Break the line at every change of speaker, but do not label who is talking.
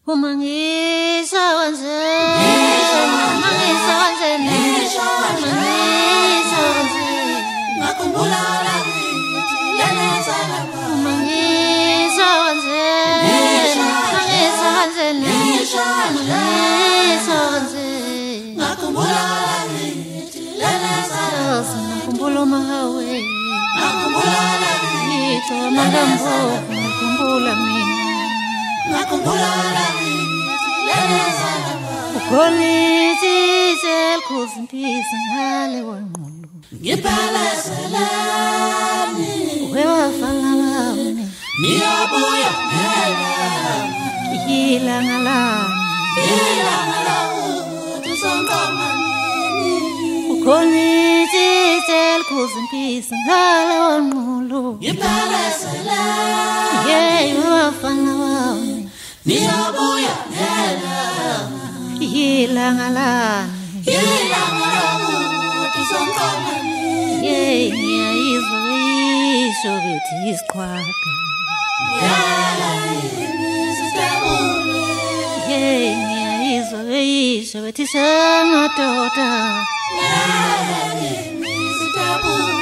Uma ngisho kanje, uma ngisho kanje, uma ngisho kanje,
ngakhumbula lakithi leneza lapha.
uma ngisho kanje, uma ngisho kanje, uma ngisho kanje,
Ngakhumbula lakithi leneza lapha.
ngakhumbula umahawe,
Ngakhumbula lakithi,
ngitho amangambo, ngakhumbula mina.
ngakhumbula lakithi leneza lapha.
Ukholithi selkhuzi impisi ngale wanqulu.
Ngiphelezele
Wewafana bami,
niyabuya ngela.
ilanga lami.
Ilanga lakuthi usonqama nini.
Ukholithi selkhuzi impisi ngale wanqulu.
Ngiphelezele
Wewafana bami,
niyabuya ngela.
ilanga lami.
Ilanga lakuthi usonqama nini.
Ngiyayizwa isho bethi isiqhwaga.
Ngela yini sisebule.
Ngiyayizwa isho bethi shangadoda.
Ngela yini sisebule.